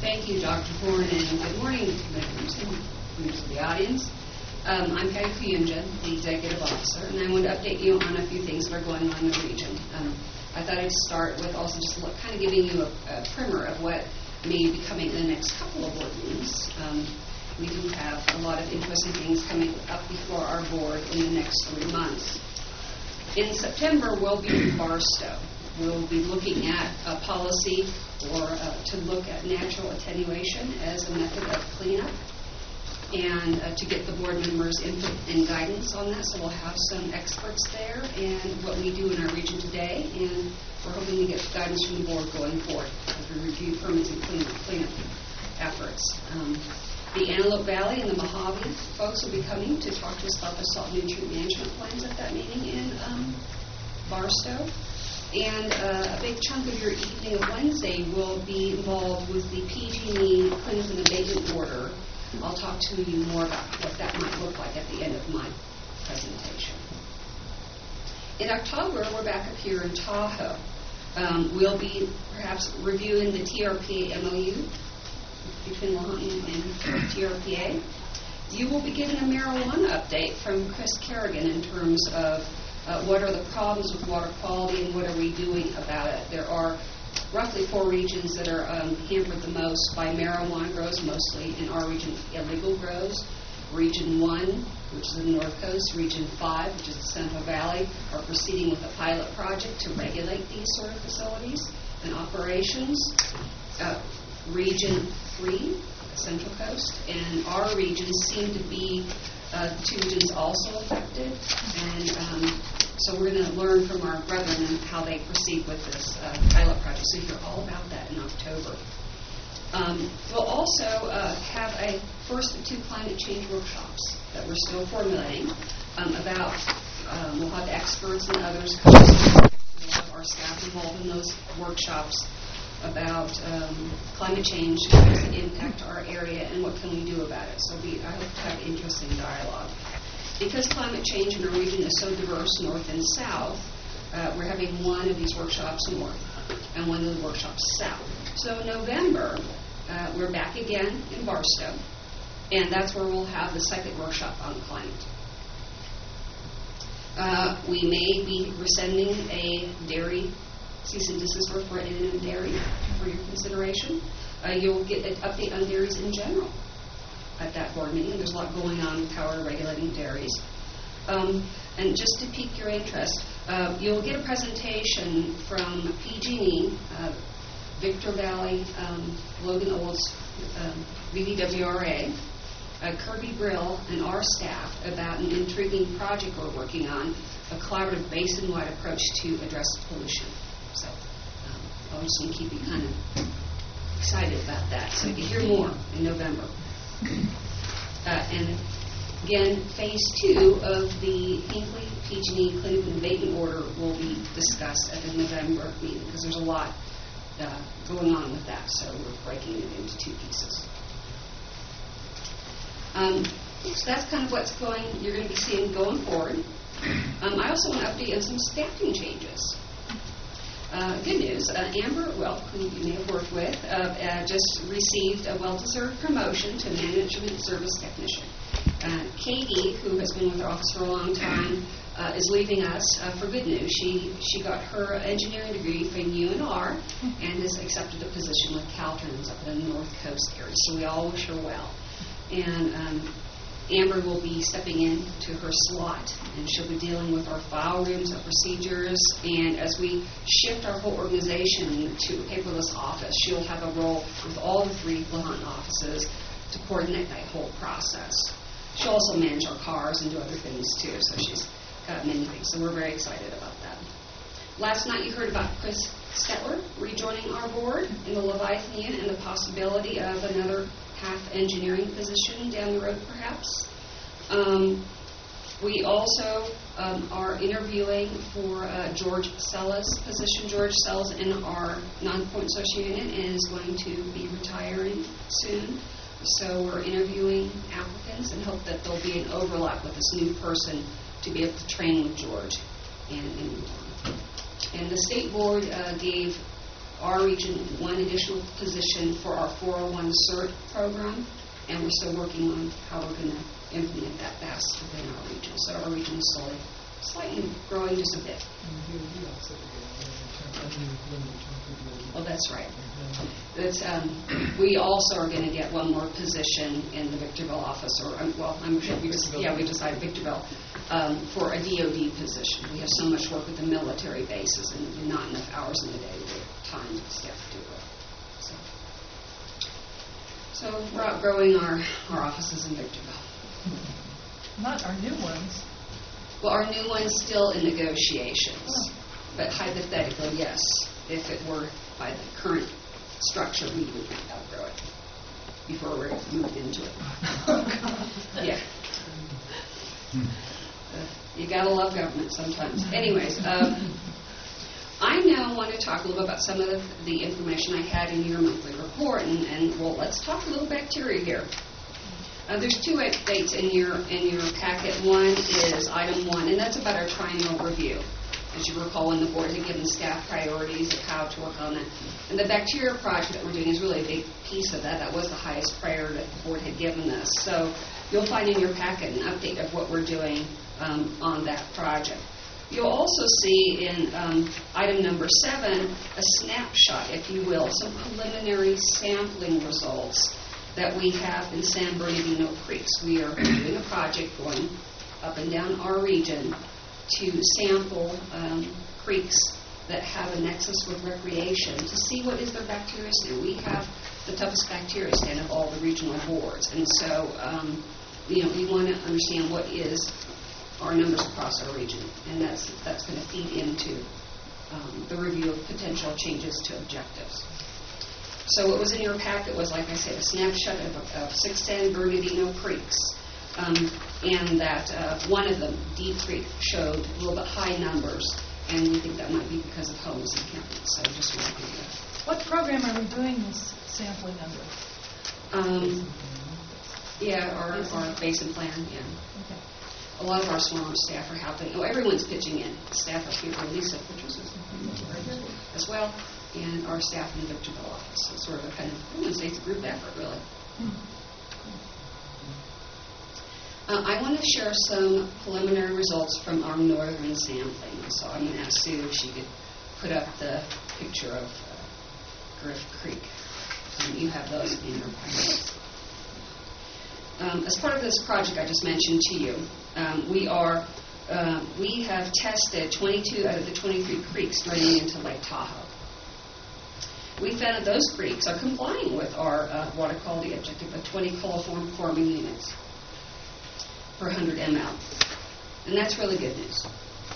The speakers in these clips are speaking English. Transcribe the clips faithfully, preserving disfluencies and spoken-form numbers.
Thank you, Doctor Horn, and good morning, members and members of the audience. Um, I'm Patty Kuyunja, the Executive Officer, and I want to update you on a few things that are going on in the region. Um, I thought I'd start with also just look, kind of giving you a, a primer of what may be coming in the next couple of board meetings. Um, we do have a lot of interesting things coming up before our board in the next three months. In September, we'll be in Barstow. We'll be looking at a policy or uh, to look at natural attenuation as a method of cleanup and uh, to get the board members' input and guidance on that. So we'll have some experts there and what we do in our region today, and we're hoping to get guidance from the board going forward as we review permits and cleanup, cleanup efforts. Um, the Antelope Valley and the Mojave folks will be coming to talk to us about the salt nutrient management plans at that meeting in um, Barstow. And uh, a big chunk of your evening of Wednesday will be involved with the P G and E Claims and Abatement Order. I'll talk to you more about what that might look like at the end of my presentation. In October, we're back up here in Tahoe. Um, we'll be perhaps reviewing the T R P A M O U between Lahontan and T R P A. You will be getting a marijuana update from Chris Kerrigan in terms of Uh, what are the problems with water quality and what are we doing about it. There are roughly four regions that are um, hampered the most by marijuana grows, mostly in our region illegal grows. Region one, which is the North Coast, Region five, which is the Central Valley, are proceeding with a pilot project to regulate these sort of facilities and operations. Uh, region three, the Central Coast, and our region seem to be Uh, two regions also affected, and um, so we're going to learn from our brethren how they proceed with this uh, pilot project. So you'll hear all about that in October. Um, we'll also uh, have a first of two climate change workshops that we're still formulating um, about, um, we'll have experts and others come. We'll have our staff involved in those workshops about um, climate change, how does it impact our area, and what can we do about it. So we, I hope to have interesting dialogue. Because climate change in our region is so diverse, north and south, uh, we're having one of these workshops north and one of the workshops south. So in November, uh, we're back again in Barstow, and that's where we'll have the second workshop on climate. Uh, we may be rescinding a dairy cease and desist order for N and M Dairy for your consideration. Uh, you'll get an update on dairies in general at that board meeting. There's a lot going on with how we're regulating dairies. Um, and just to pique your interest, uh, you'll get a presentation from P G and E, uh, Victor Valley, um, Logan Olds, um, V V W R A, uh, Kirby Brill, and our staff about an intriguing project we're working on, a collaborative basin-wide approach to address pollution. So um, I'll just want to keep you kind of excited about that. So you can hear more in November. Uh, and again, phase two of the Hinckley P G and E Cleanup and Abatement Order will be discussed at the November meeting because there's a lot uh, going on with that. So we're breaking it into two pieces. Um, so that's kind of what's going. You're going to be seeing going forward. Um, I also want to update you on some staffing changes. Uh, good news, uh, Amber Welp, who you may have worked with, uh, uh, just received a well-deserved promotion to Management Service Technician. Uh, Katie, who has been with our office for a long time, uh, is leaving us uh, for good news. She she got her engineering degree from U N R and has accepted a position with Caltrans up in the North Coast area. So we all wish her well. And um, Amber will be stepping into her slot, and she'll be dealing with our file rooms, our procedures, and as we shift our whole organization to a paperless office, she'll have a role with all the three Lahontan offices to coordinate that whole process. She'll also manage our cars and do other things too, so she's got many things, so we're very excited about that. Last night you heard about Chris Stetler rejoining our board in the Leviathan unit and the possibility of another half engineering position down the road, perhaps. Um, we also um, are interviewing for uh, George Sella's position. George Sella's in our non-point social unit and is going to be retiring soon. So we're interviewing applicants and hope that there'll be an overlap with this new person to be able to train with George and, and move on. And the state board uh, gave our region one additional position for our four oh one cert program, and we're still working on how we're going to implement that best within our region. So our region is slowly, slightly growing just a bit. Well, that's right. That's, um, we also are going to get one more position in the Victorville office, or um, well, I'm sure we just yeah we decided Victorville um, for a D O D position. We have so much work with the military bases, and not enough hours in the day to get time to staff to do it. So, so we're outgrowing our our offices in Victorville. Not our new ones. Well, our new one's still in negotiations, oh. but hypothetically, yes, if it were by the current structure, we would outgrow it before we're moved into it. Yeah. Uh, you gotta love government sometimes. Anyways, um, I now want to talk a little bit about some of the, the information I had in your monthly report, and, and well, let's talk a little bacteria here. Uh, there's two updates in your in your packet. One is item one, and that's about our triennial review. As you recall, when the board had given staff priorities of how to work on that. And the bacteria project that we're doing is really a big piece of that. That was the highest priority that the board had given us. So you'll find in your packet an update of what we're doing um, on that project. You'll also see in um, item number seven a snapshot, if you will, some preliminary sampling results that we have in San Bernardino Creeks. We are doing a project going up and down our region to sample um, creeks that have a nexus with recreation to see what is their bacteria stand. We have the toughest bacteria stand of all the regional boards, and so um, you know we want to understand what is our numbers across our region, and that's that's going to feed into um, the review of potential changes to objectives. So what was in your packet was, like I said, a snapshot of, of six San Bernardino creeks. Um, and that uh, one of them, Deep Creek, showed a little bit high numbers, and we think that might be because of homes and campings. So just want to give you that. What program are we doing this sampling under? Um, yeah, our, our basin plan, yeah. Okay. A lot of our swarm staff are helping. Oh, everyone's pitching in. Staff up here, Lisa Patricia as well, and our staff in the Victorville office. So it's sort of a kind of, I wouldn't say it's a group effort, really. Mm-hmm. Uh, I want to share some preliminary results from our northern sampling. So I'm going to ask Sue if she could put up the picture of uh, Griff Creek. Um, you have those in your packet. Um, as part of this project I just mentioned to you, um, we are uh, we have tested twenty-two out of the twenty-three creeks draining into Lake Tahoe. We found that those creeks are complying with our uh, water quality objective of twenty coliform forming units per one hundred milliliters. And that's really good news.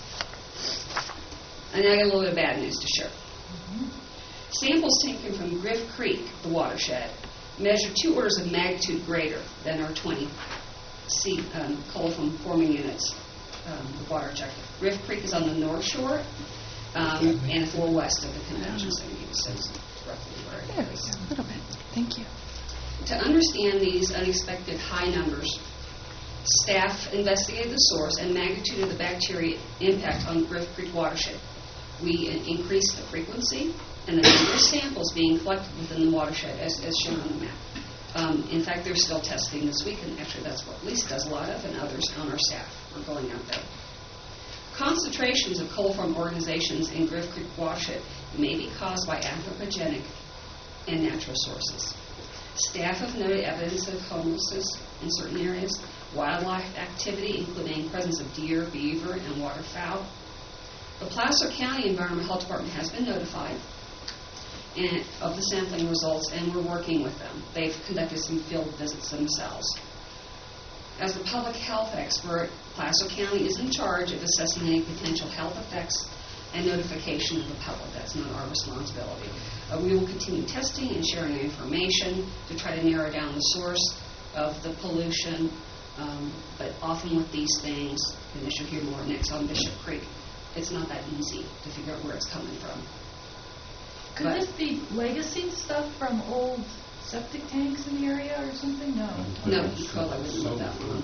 And I got a little bit of bad news to share. Mm-hmm. Samples taken from Griff Creek, the watershed, measured two orders of magnitude greater than our twenty C, um, coliform forming units, um, the water objective. Griff Creek is on the north shore, um, and it's a little west of the convention center. So it's roughly where it is. A little bit. Thank you. To understand these unexpected high numbers, staff investigated the source and magnitude of the bacteria impact on Griff Creek watershed. We increased the frequency and the number of samples being collected within the watershed, as, as shown on the map. Um, in fact, they're still testing this week, and actually that's what Lisa does a lot of, and others on our staff are going out there. Concentrations of coliform organizations in Griff Creek watershed may be caused by anthropogenic and natural sources. Staff have noted evidence of homelessness in certain areas, wildlife activity, including presence of deer, beaver, and waterfowl. The Placer County Environmental Health Department has been notified and, of the sampling results, and we're working with them. They've conducted some field visits themselves. As the public health expert, Placer County is in charge of assessing any potential health effects and notification of the public. That's not our responsibility. Uh, we will continue testing and sharing information to try to narrow down the source of the pollution. Um, but often with these things, and as you'll hear more next on Bishop Creek, it's not that easy to figure out where it's coming from. Could but, this be legacy stuff from old septic tanks in the area or something? No. No, E. coli wouldn't look that one.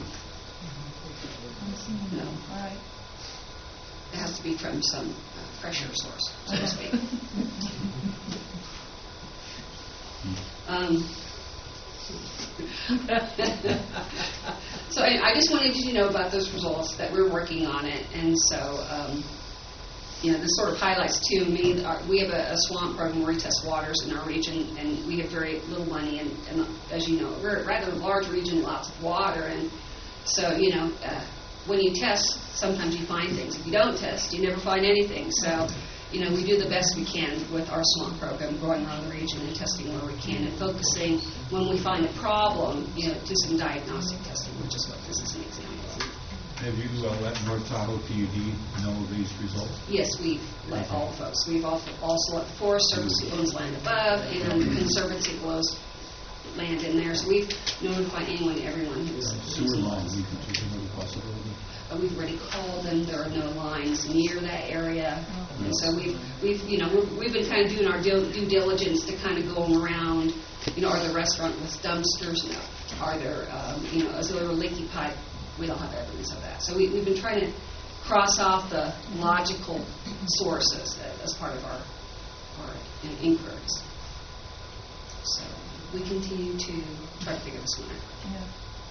No. All right. It has to be from some uh, fresher source, so to speak. Um, so I, I just wanted you to know about those results, that we're working on it, and so um, you know, this sort of highlights too. Me, our, we have a, a swamp program where we test waters in our region, and we have very little money, and, and as you know, we're a rather large region, lots of water, and so you know, uh, when you test, sometimes you find things. If you don't test, you never find anything. So. You know, we do the best we can with our swamp program, going around the region and testing where we can, and focusing when we find a problem, you know, do some diagnostic testing, which is what this is an example of. Have you uh, let North Tahoe P U D know these results? Yes, we've let all the folks. We've also, also let the Forest Service, who owns land above, and the Conservancy who owns land in there. So we've notified anyone, everyone who's... Uh, sewer lines, you know the possibility? Uh, we've already called them. There are no lines near that area, and so we've, we've, you know, we've, we've been kind of doing our due, due diligence to kind of go around. You know, are there restaurants with dumpsters? No. Are there, um, you know, is there a leaky pipe? We don't have evidence of that. So we, we've been trying to cross off the logical sources as part of our our inquiries. So we continue to try to figure this one out. Yeah.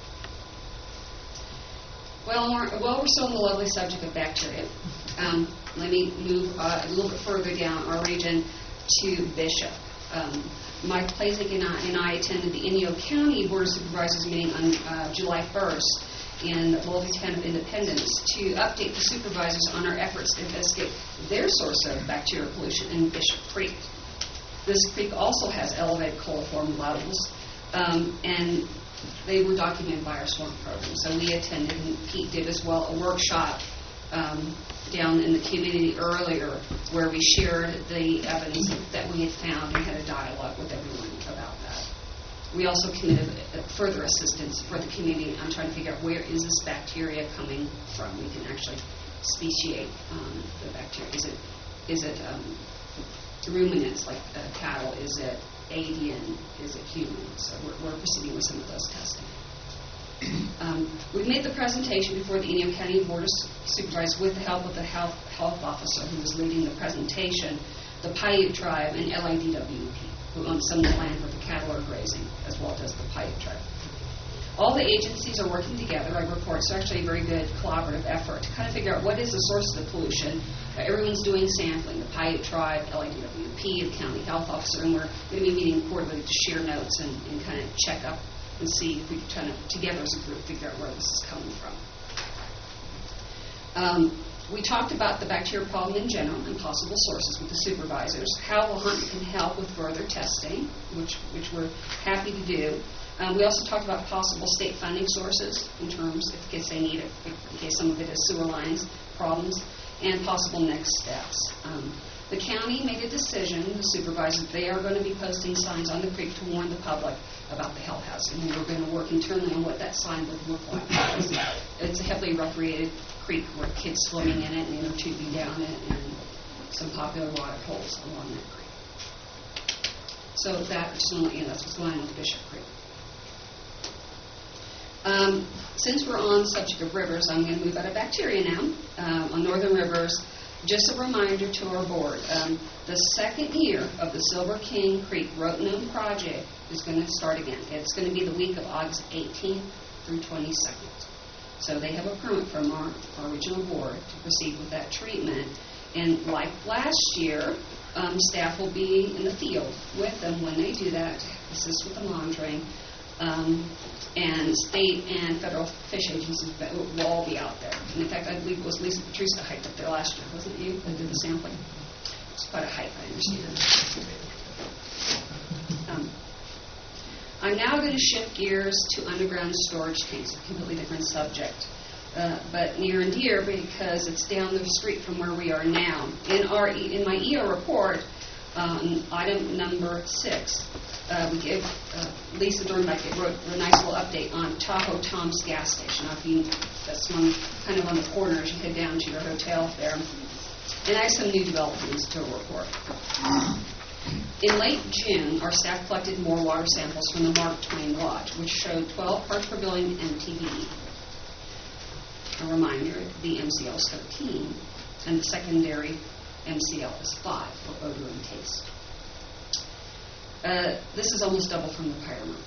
Well, we're, well, we're still on the lovely subject of bacteria. Um, let me move uh, a little bit further down our region to Bishop. Um, Mike Plazek and I, and I attended the Inyo County Board of Supervisors meeting on uh, July first in the Louisville Town of Independence to update the supervisors on our efforts to investigate their source of bacterial pollution in Bishop Creek. This creek also has elevated coliform levels, um, and they were documented by our swamp program. So we attended, and Pete did as well, a workshop um, down in the community earlier where we shared the evidence that we had found and had a dialogue with everyone about that. We also committed further assistance for the community on trying to figure out where is this bacteria coming from. We can actually speciate um, the bacteria. Is it, is it um, ruminants like uh, cattle? Is it avian? Is it human? So we're, we're proceeding with some of those testing. Um, we made the presentation before the Inyo County Board of Supervisors with the help of the health, health officer who was leading the presentation, the Paiute tribe, and L I D W P, who owns some of the land where the cattle are grazing, as well as the Paiute tribe. All the agencies are working together. I report it's actually a very good collaborative effort to kind of figure out what is the source of the pollution. Uh, everyone's doing sampling, the Paiute tribe, L I D W P, the county health officer, and we're going to be meeting quarterly to share notes and, and kind of check up and see if we can kind of, together as a group, figure out where this is coming from. Um, we talked about the bacteria problem in general and possible sources with the supervisors, how Lahontan can help with further testing, which, which we're happy to do. Um, we also talked about possible state funding sources in terms, in case they need it, in case some of it is sewer lines problems, and possible next steps. Um, the county made a decision, the supervisors, they are going to be posting signs on the creek to warn the public about the health hazard, and we're going to work internally on what that sign would look like. It's a heavily recreated creek with kids swimming in it and inner tubing down it, and some popular water holes along that creek. So that, just want to let you know, that's what's going on with Bishop Creek. Um, since we're on the subject of rivers, I'm going to move out of bacteria now. Um, on northern rivers, just a reminder to our board, um, the second year of the Silver King Creek Rotenone project is going to start again. It's going to be the week of August eighteenth through twenty-second. So they have a permit from our, our regional board to proceed with that treatment. And like last year, um, staff will be in the field with them when they do that to assist with the monitoring. Um, and state and federal fish agencies will all be out there. And in fact, I believe it was Lisa Patrice that hiked up there last year, wasn't it you, that did the sampling? It's quite a hike, I understand. Um, I'm now going to shift gears to underground storage tanks, a completely different subject, uh, but near and dear because it's down the street from where we are now. In our e- in my E O report, um, item number six, uh, we give uh, Lisa Dornbeck wrote a nice little update on Tahoe Tom's gas station. If you, that's one kind of on the corner as you head down to your hotel there. And I have some new developments to report. In late June, our staff collected more water samples from the Mark Twain Lodge, which showed twelve parts per billion M T B E. A reminder, the M C L is thirteen, and the secondary M C L is five for odor and taste. Uh, this is almost double from the prior month.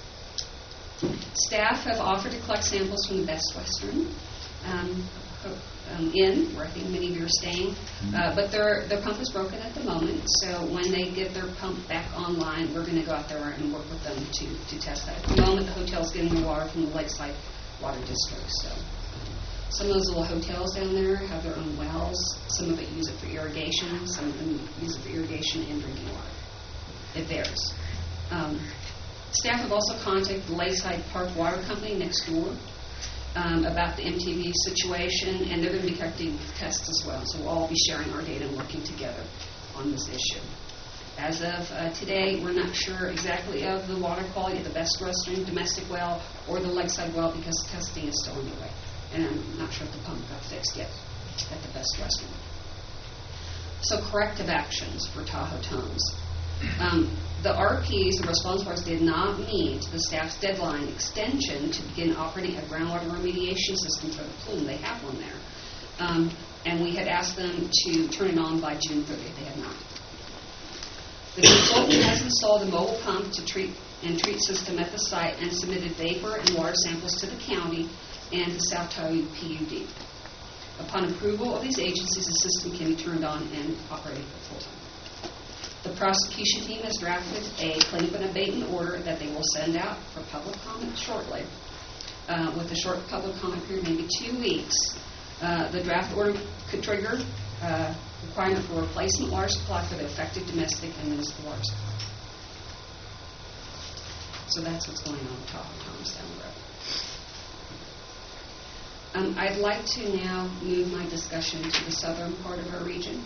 Staff have offered to collect samples from the Best Western um, um, Inn, where I think many of you are staying, uh, but their their pump is broken at the moment, so when they get their pump back online, we're going to go out there and work with them to, to test that. At the moment, the hotel's getting the water from the Lakeside Water District, so some of those little hotels down there have their own wells. Some of it use it for irrigation. Some of them use it for irrigation and drinking water. It varies. Um, staff have also contacted the Lakeside Park Water Company next door um, about the M T V situation, and they're going to be conducting tests as well. So we'll all be sharing our data and working together on this issue. As of uh, today, we're not sure exactly of the water quality of the Best Western domestic well or the Lakeside well because testing is still underway. And I'm not sure if the pump got fixed yet at the Best Western. So corrective actions for Tahoe Toms. Um, the R Ps, the response parties, did not meet the staff's deadline extension to begin operating a groundwater remediation system for the plume. They have one there. Um, and we had asked them to turn it on by June thirtieth. They had not. The consultant has installed a mobile pump to treat and treat system at the site and submitted vapor and water samples to the county and the South Tahoe P U D. Upon approval of these agencies, the system can be turned on and operated full time. The prosecution team has drafted a plaintiff and abatement order that they will send out for public comment shortly. Uh, with a short public comment period, maybe two weeks, uh, the draft order could trigger uh, requirement for replacement water supply for the affected domestic and municipal water supply. So that's what's going on with Tahoe Toms down the road. Um, I'd like to now move my discussion to the southern part of our region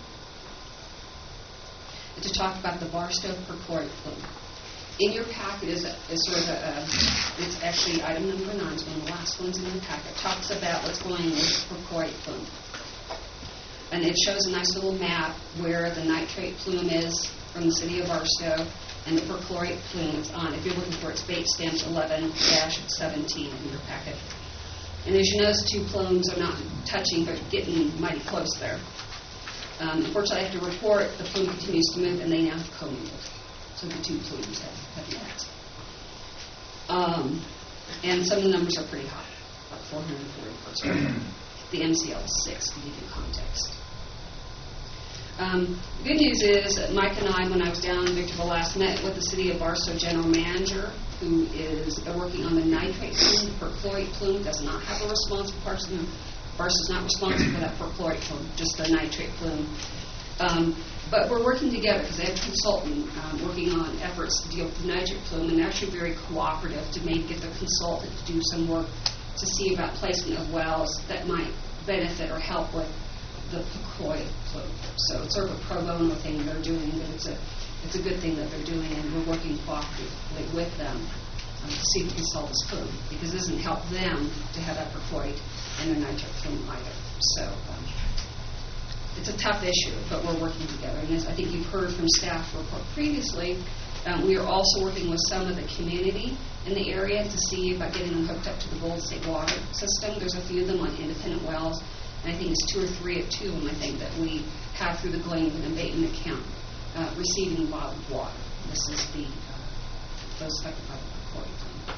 to talk about the Barstow perchlorate plume. In your packet is, a, is sort of a, a, it's actually item number nine, it's one of the last ones in the packet. It talks about what's going on with perchlorate plume. And it shows a nice little map where the nitrate plume is from the city of Barstow and the perchlorate plume is on. If you're looking for it, it's bait stamped eleven dash seventeen in your packet. And as you notice, two plumes are not touching, but getting mighty close there. Um, unfortunately, I have to report the plume continues to move, and they now have commingled. So the two plumes have, have met. Um, and some of the numbers are pretty high, about four hundred forty parts per million. The M C L is six, to give you context. Um, the good news is that Mike and I, when I was down in Victorville last, met with the City of Barstow General Manager, who is uh, working on the nitrate plume. The perchlorate plume does not have a responsible person. Barstow is not responsible for that perchlorate plume, just the nitrate plume. Um, but we're working together because they have a consultant um, working on efforts to deal with the nitrate plume, and they're actually very cooperative to maybe get the consultant to do some work to see about placement of wells that might benefit or help with the perchlorate plume. So it's sort of a pro bono thing they're doing, but it's a it's a good thing that they're doing, and we're working cooperatively with them um, to see if we can solve this plume, because it doesn't help them to have that perchlorate and their nitrate plume either. So um, it's a tough issue, but we're working together. And as I think you've heard from staff report previously, um, we are also working with some of the community in the area to see about getting them hooked up to the Golden State water system. There's a few of them on independent wells, and I think it's two or three at two of them, I think, that we have through the Glen and abatement account uh, receiving bottled water. This is the uh, those affected by the perchlorate plume.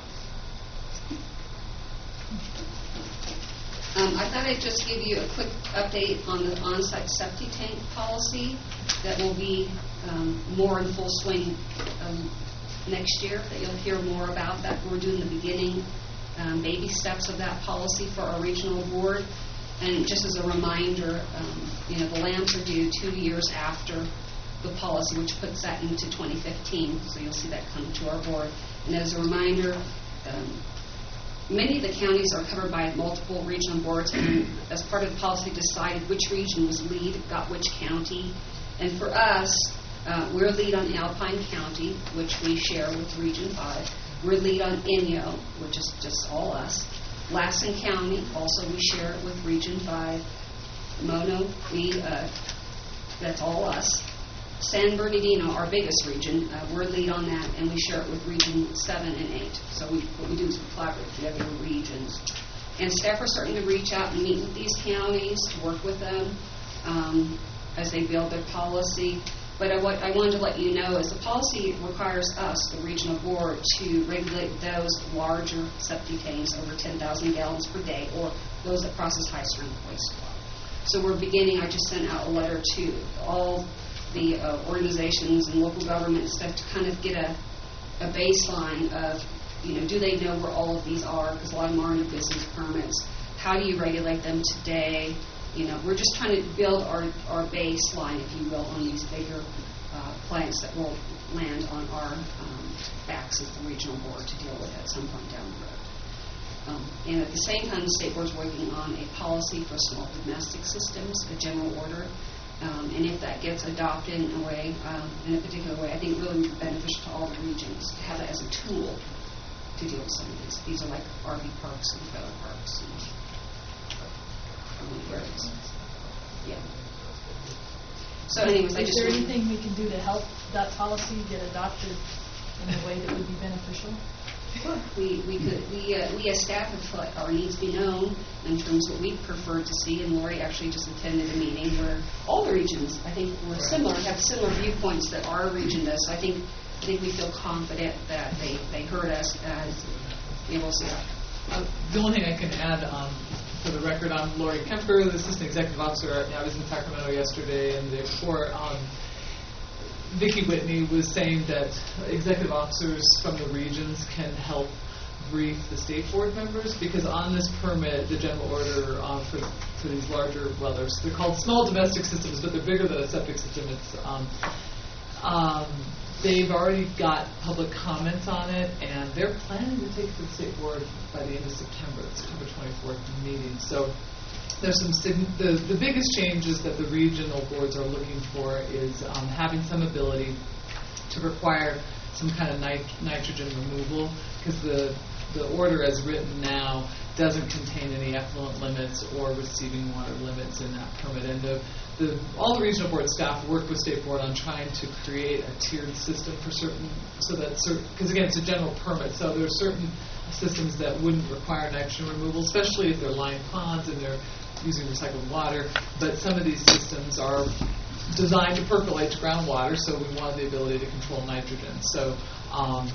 Um, I thought I'd just give you a quick update on the on-site septic tank policy that will be um, more in full swing um, next year, that you'll hear more about that. We're doing the beginning um, baby steps of that policy for our regional board. And just as a reminder, um, you know, the lamps are due two years after the policy, which puts that into twenty fifteen, so you'll see that come to our board. And as a reminder, um, many of the counties are covered by multiple regional boards, and as part of the policy decided which region was lead, got which county. And for us, uh, we're lead on Alpine County, which we share with Region five. We're lead on Inyo, which is just all us. Lassen County, also we share it with Region five. Mono, we, uh, that's all us. San Bernardino, our biggest region, uh, we're lead on that, and we share it with Region seven and eight. So we, what we do is we collaborate with the other regions. And staff are starting to reach out and meet with these counties to work with them um, as they build their policy. But I, what I wanted to let you know is the policy requires us, the regional board, to regulate those larger septic tanks over ten thousand gallons per day, or those that process high-strength wastewater. So we're beginning, I just sent out a letter to all the uh, organizations and local government stuff to kind of get a, a baseline of, you know, do they know where all of these are? Because a lot of them are in business permits. How do you regulate them today? You know, we're just trying to build our, our baseline, if you will, on these bigger uh, plants that will land on our um, backs as the regional board to deal with at some point down the road. Um, and at the same time, the state board is working on a policy for small domestic systems, a general order. Um, and if that gets adopted in a way, um, in a particular way, I think it really would be beneficial to all the regions to have it as a tool to deal with some of these. These are like R V parks and trailer parks and areas. Yeah. So anyways, I Is just there wanted- anything we can do to help that policy get adopted in a way that would be beneficial? We we could we uh, we as staff have felt like our needs be known in terms of what we prefer to see. And Lori actually just attended a meeting where all the regions, I think, were similar, have similar viewpoints that our region does. So I think I think we feel confident that they they heard us as able to. Uh, the only thing I can add, um, for the record, I'm Lori Kemper, the Assistant Executive Officer. I was in Sacramento yesterday, and the day before, um, Vicki Whitney was saying that executive officers from the regions can help brief the state board members, because on this permit, the general order um, for, for these larger, well, they're, they're called small domestic systems, but they're bigger than a septic system. It's um, um, They've already got public comments on it, and they're planning to take it to the state board by the end of September, the September twenty-fourth meeting. So there's some sig- the, the biggest changes that the regional boards are looking for is um, having some ability to require some kind of nit- nitrogen removal, because the, the order as written now doesn't contain any effluent limits or receiving water limits in that permit. And the, the, all the regional board staff work with state board on trying to create a tiered system for certain, so that certain, because again, it's a general permit, so there are certain systems that wouldn't require nitrogen removal, especially if they're lined ponds and they're using recycled water. But some of these systems are designed to percolate to groundwater, so we want the ability to control nitrogen. So. Um,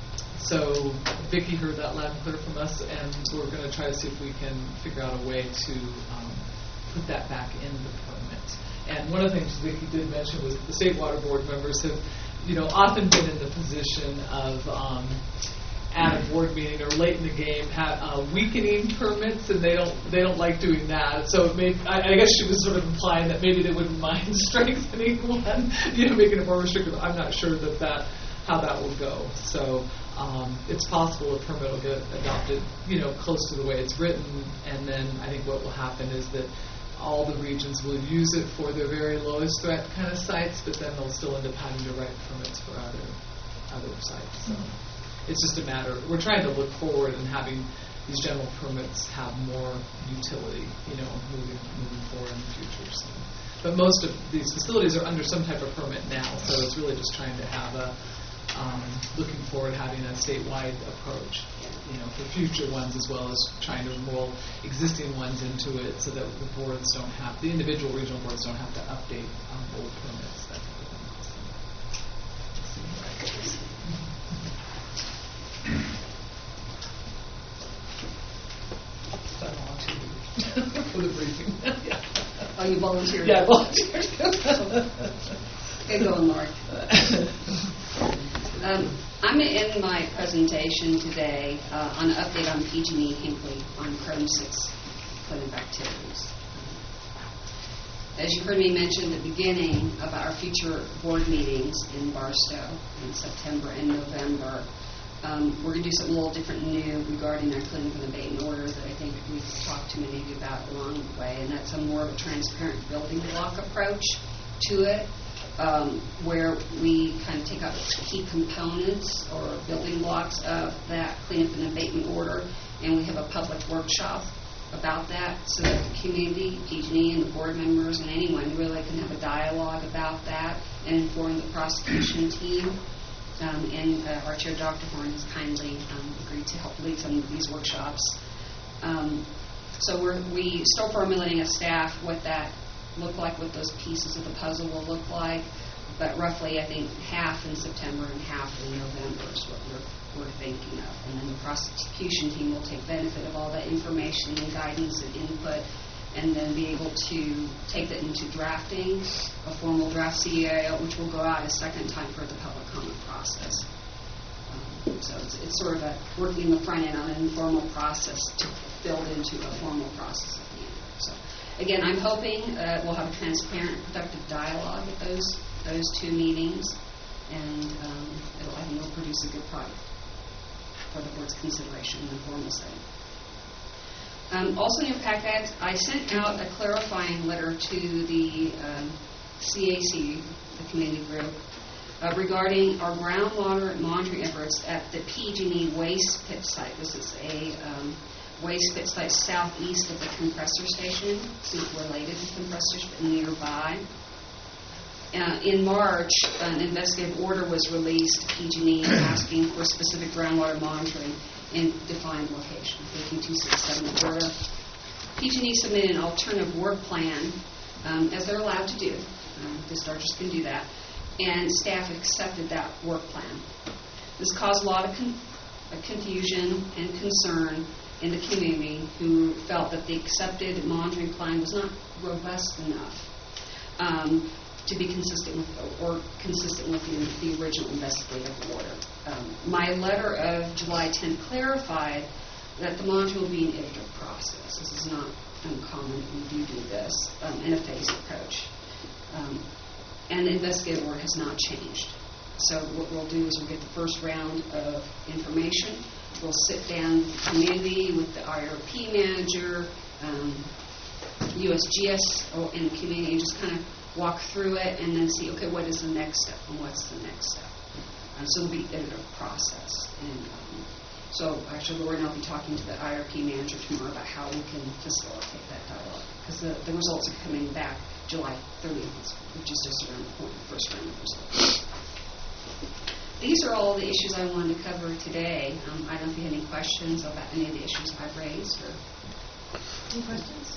So Vicki heard that loud and clear from us, and we're going to try to see if we can figure out a way to um, put that back in the permit. And one of the things Vicki did mention was that the state water board members have, you know, often been in the position of um, at a board meeting or late in the game have uh, weakening permits, and they don't they don't like doing that. So it may, I, I guess she was sort of implying that maybe they wouldn't mind strengthening one, you know, making it more restrictive. I'm not sure that that how that will go. So. Um, it's possible a permit will get adopted, you know, close to the way it's written, and then I think what will happen is that all the regions will use it for their very lowest threat kind of sites, but then they'll still end up having to write permits for other other sites. So it's just a matter. We're trying to look forward and having these general permits have more utility, you know, moving moving forward in the future. So. But most of these facilities are under some type of permit now, so it's really just trying to have a Um, looking forward having a statewide approach, you know, for future ones, as well as trying to roll existing ones into it so that the boards don't have, the individual regional boards don't have to update um, old permits, that type of thing. So, for the briefing. Yeah. Oh, you volunteered? Yeah, I volunteered. Good going, Lori. Um, I'm going to end my presentation today uh, on an update on P G and E Hinckley on Chrome six clinic activities. As you heard me mention at the beginning about our future board meetings in Barstow in September and November, um, we're going to do something a little different and new regarding our clinic and abatement order that I think we've talked to many of you about along the way, and that's a more of a transparent building block approach to it. Um, where we kind of take out the key components or building blocks of that cleanup and abatement order, and we have a public workshop about that so that the community, P G and E, and the board members and anyone really can have a dialogue about that and inform the prosecution team. Um, and uh, our chair, Doctor Horn, has kindly um, agreed to help lead some of these workshops. Um, so we're, we still formulating as staff what that look like, what those pieces of the puzzle will look like. but roughly, I think, half in September and half in November is what we're, we're thinking of. And then the prosecution team will take benefit of all that information and guidance and input, and then be able to take that into drafting, a formal draft C A O, which will go out a second time for the public comment process. Um, so it's, it's sort of a working in the front end on an informal process to build into a formal process at the end. So again, I'm hoping uh, we'll have a transparent, productive dialogue at those those two meetings, and um, it'll, I think it'll produce a good product for the board's consideration in the formal setting. Um, also in your packet, I sent out a clarifying letter to the um, C A C, the community group, uh, regarding our groundwater monitoring efforts at the P G and E waste pit site. This is a um, waste pit site southeast of the compressor station. It's not related to compressors, but nearby. Uh, in March, an investigative order was released to P G and E asking for specific groundwater monitoring in defined location, fifteen two sixty-seven Florida. P G and E submitted an alternative work plan, um, as they're allowed to do. Um, dischargers can do that. And staff accepted that work plan. This caused a lot of con- uh, confusion and concern in the community, who felt that the accepted monitoring plan was not robust enough um, to be consistent with, or consistent with the, the original investigative order. Um, my letter of July tenth clarified that the monitoring will be an iterative process. This is not uncommon. We do do this um, in a phased approach. Um, and the investigative order has not changed. So what we'll do is we'll get the first round of information. We'll sit down with the community, with the I R P manager, um, U S G S, or in the community, and just kind of walk through it and then see, okay, what is the next step and what's the next step. Uh, so it'll be an iterative process. And um, so actually, Lori and I will be talking to the I R P manager tomorrow about how we can facilitate that dialogue, because the, the results are coming back July thirtieth, which is just around the point, the first round of results. These are all the issues I wanted to cover today. Um, I don't know if you have any questions about any of the issues I've raised. Or any questions?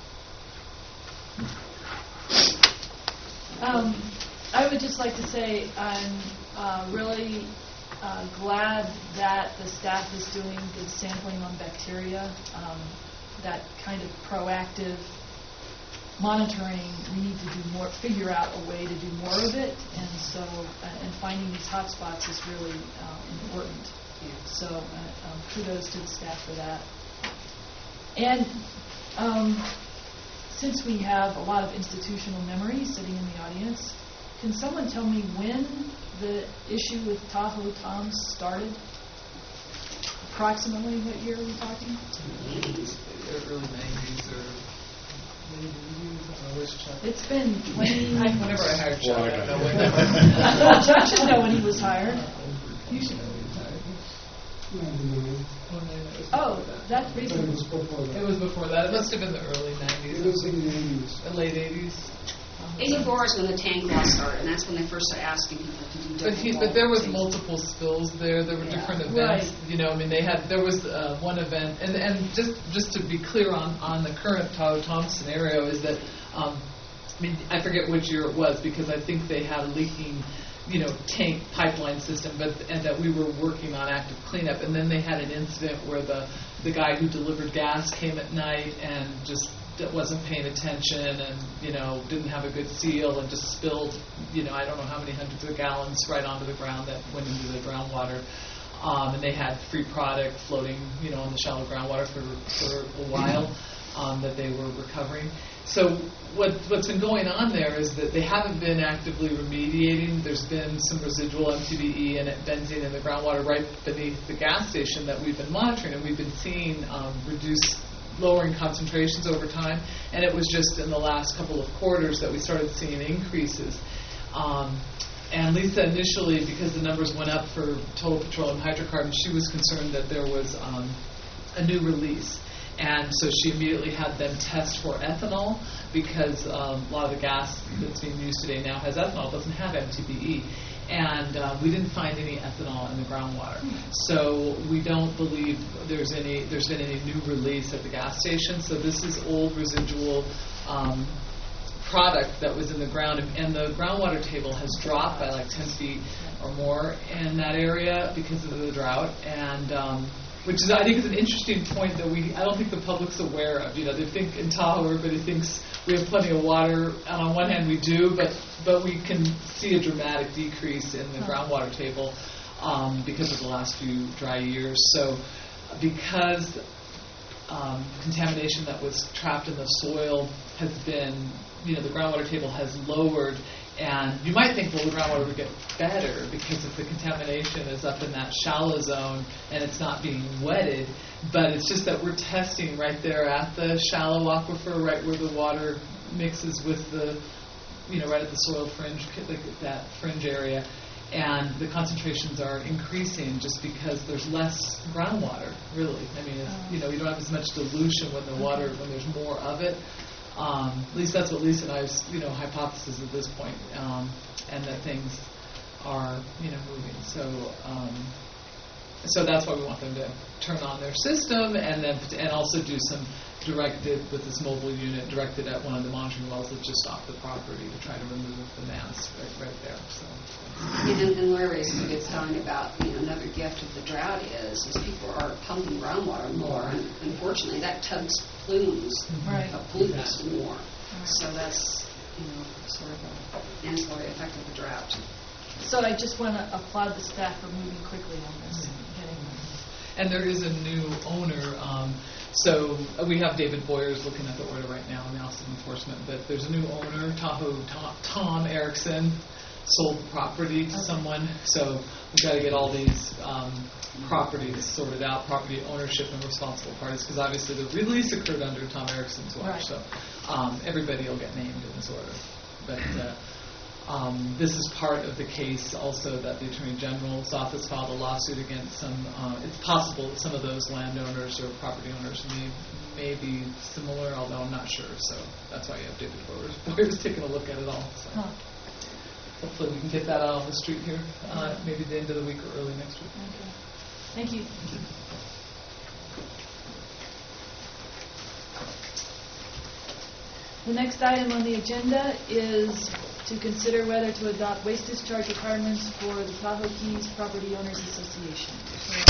Um, I would just like to say I'm uh, really uh, glad that the staff is doing good sampling on bacteria. Um, that kind of proactive monitoring, we need to do more, figure out a way to do more of it, and so uh, and finding these hot spots is really uh, important. Yeah. So uh, um, kudos to the staff for that. And um, since we have a lot of institutional memories sitting in the audience, can someone tell me when the issue with Tahoe Toms started? Approximately what year are we talking? Early nineties or late eighties. I don't know which Chuck. It's been twenty. Whenever I hired Chuck, I don't know when. Well, Chuck should know when he was hired. You should know when he was hired. Oh, that's recent. It was before that. It was before that. It must have been the early nineties. It was in the eighties. The late eighties. eighty-four is when the tank loss started, and that's when they first started asking people to do different But he, but there was things. multiple spills there. There were Yeah. different events. Right. You know, I mean, they had there was uh, one event, and and just just to be clear on on the current Tahoe Tom scenario is that um, I mean I forget which year it was, because I think they had a leaking, you know, tank pipeline system, but and that we were working on active cleanup, and then they had an incident where the the guy who delivered gas came at night and just wasn't paying attention, and you know didn't have a good seal, and just spilled, you know I don't know how many hundreds of gallons right onto the ground that went into the groundwater, um, and they had free product floating, you know, in the shallow groundwater for for a while um, that they were recovering. So what what's been going on there is that they haven't been actively remediating. There's been some residual M T B E and benzene in the groundwater right beneath the gas station that we've been monitoring, and we've been seeing um, reduced lowering concentrations over time, and it was just in the last couple of quarters that we started seeing increases. Um, and Lisa initially, because the numbers went up for total petroleum hydrocarbons, she was concerned that there was um, a new release. And so she immediately had them test for ethanol, because um, a lot of the gas that's being used today now has ethanol, it doesn't have M T B E. And uh, we didn't find any ethanol in the groundwater. So we don't believe there's any there's been any new release at the gas station. So this is old residual um, product that was in the ground, and the groundwater table has dropped by like ten feet or more in that area because of the drought, and um, which is, I think, is an interesting point that we, I don't think the public's aware of. You know, they think in Tahoe everybody thinks we have plenty of water, and on one hand we do, but but we can see a dramatic decrease in the groundwater table um, because of the last few dry years. So because um, contamination that was trapped in the soil has been, you know, the groundwater table has lowered, and you might think, well, the groundwater would get better because if the contamination is up in that shallow zone and it's not being wetted, but it's just that we're testing right there at the shallow aquifer, right where the water mixes with the, you know, right at the soil fringe, like that fringe area, and the concentrations are increasing just because there's less groundwater, really. I mean, it's, you know, you don't have as much dilution when the water, when there's more of it. Um, at least that's what Lisa and I's, you know, hypothesis at this point, um, and that things are, you know, moving. So, um, so that's why we want them to turn on their system, and then and also do some directed with this mobile unit directed at one of the monitoring wells that's just off the property to try to remove the mass right, right there. So. And, and Laura raised a good point about, you know, another gift of the drought is is people are pumping groundwater more, and unfortunately that tugs plumes Right. of pollutants Exactly. more. Right. So that's, you know, sort of an ancillary effect of the drought. So I just want to applaud the staff for moving quickly on this and getting And there is a new owner. Um, so uh, we have David Boyers looking at the order right now in the Office of Enforcement, but there's a new owner, Tahoe Tom, Tom Erickson, sold the property to Okay. someone. So we've got to get all these um, properties sorted out, property ownership and responsible parties, because obviously the release occurred under Tom Erickson's watch. Right. So um, everybody will get named in this order. But uh, Um, this is part of the case also that the Attorney General's office filed a lawsuit against some, uh, it's possible that some of those landowners or property owners may, may be similar, although I'm not sure. So that's why you have David Boyers, Boyers taking a look at it all. So Huh. hopefully we can get that out on the street here, uh, maybe the end of the week or early next week. Okay. Thank you. The next item on the agenda is to consider whether to adopt waste discharge requirements for the Tahoe Keys Property Owners Association.